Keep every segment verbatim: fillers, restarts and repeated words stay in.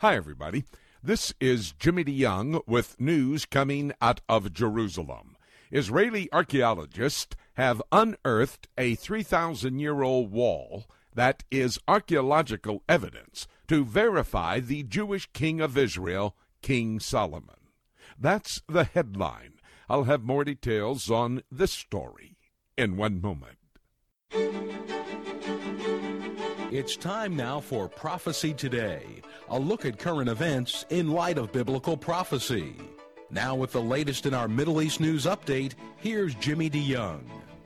Hi, everybody. This is Jimmy DeYoung with news coming out of Jerusalem. Israeli archaeologists have unearthed a three thousand year old wall that is archaeological evidence to verify the Jewish king of Israel, King Solomon. That's the headline. I'll have more details on this story in one moment. It's time now for Prophecy Today, a look at current events in light of biblical prophecy. Now with the latest in our Middle East news update, here's Jimmy DeYoung.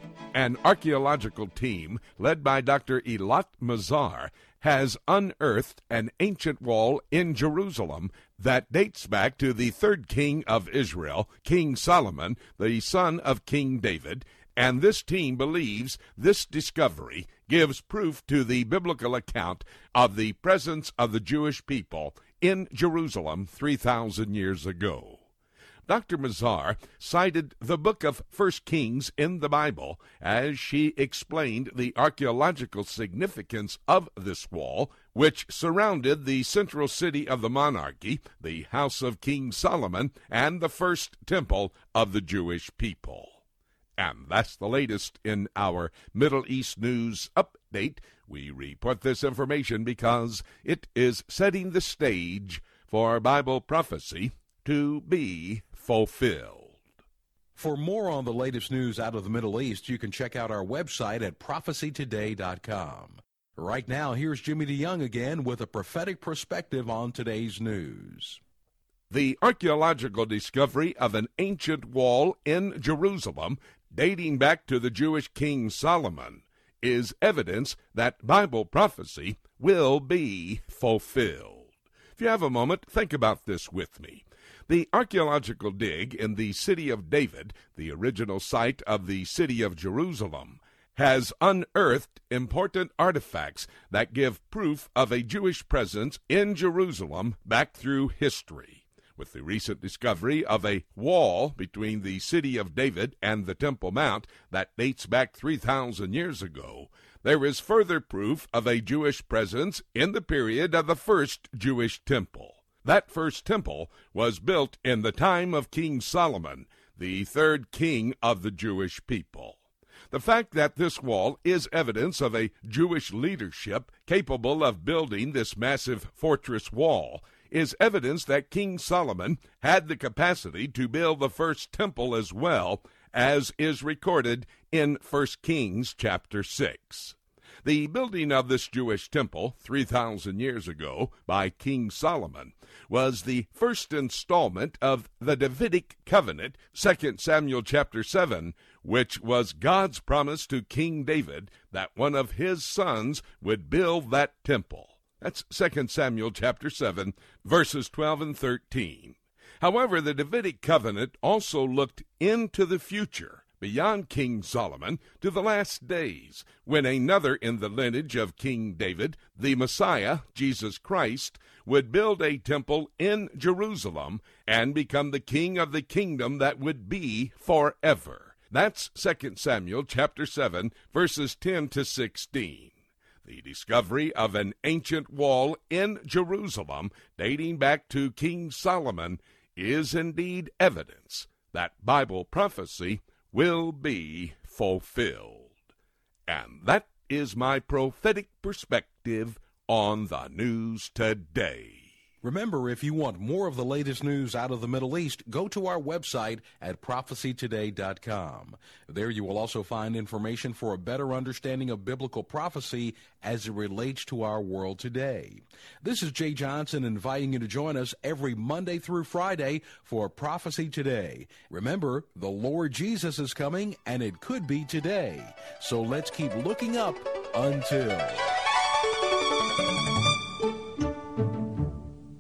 An archaeological team led by Doctor Eilat Mazar has unearthed an ancient wall in Jerusalem that dates back to the third king of Israel, King Solomon, the son of King David, and this team believes this discovery gives proof to the biblical account of the presence of the Jewish people in Jerusalem three thousand years ago. Doctor Mazar cited the book of First Kings in the Bible as she explained the archaeological significance of this wall, which surrounded the central city of the monarchy, the house of King Solomon, and the first temple of the Jewish people. And that's the latest in our Middle East news update. We report this information because it is setting the stage for Bible prophecy to be fulfilled. For more on the latest news out of the Middle East, you can check out our website at prophecy today dot com. Right now, here's Jimmy DeYoung again with a prophetic perspective on today's news. The archaeological discovery of an ancient wall in Jerusalem dating back to the Jewish king Solomon is evidence that Bible prophecy will be fulfilled. If you have a moment, think about this with me. The archaeological dig in the city of David, the original site of the city of Jerusalem, has unearthed important artifacts that give proof of a Jewish presence in Jerusalem back through history. With the recent discovery of a wall between the city of David and the Temple Mount that dates back three thousand years ago, there is further proof of a Jewish presence in the period of the first Jewish temple. That first temple was built in the time of King Solomon, the third king of the Jewish people. The fact that this wall is evidence of a Jewish leadership capable of building this massive fortress wall is evidence that King Solomon had the capacity to build the first temple as well, as is recorded in First Kings chapter six. The building of this Jewish temple three thousand years ago by King Solomon was the first installment of the Davidic covenant, Second Samuel chapter seven, which was God's promise to King David that one of his sons would build that temple. That's Second Samuel chapter seven, verses twelve and thirteen. However, the Davidic covenant also looked into the future, beyond King Solomon, to the last days, when another in the lineage of King David, the Messiah, Jesus Christ, would build a temple in Jerusalem and become the king of the kingdom that would be forever. That's Second Samuel chapter seven, verses ten to sixteen. The discovery of an ancient wall in Jerusalem dating back to King Solomon is indeed evidence that Bible prophecy will be fulfilled. And that is my prophetic perspective on the news today. Remember, if you want more of the latest news out of the Middle East, go to our website at prophecy today dot com. There you will also find information for a better understanding of biblical prophecy as it relates to our world today. This is Jay Johnson inviting you to join us every Monday through Friday for Prophecy Today. Remember, the Lord Jesus is coming, and it could be today. So let's keep looking up until...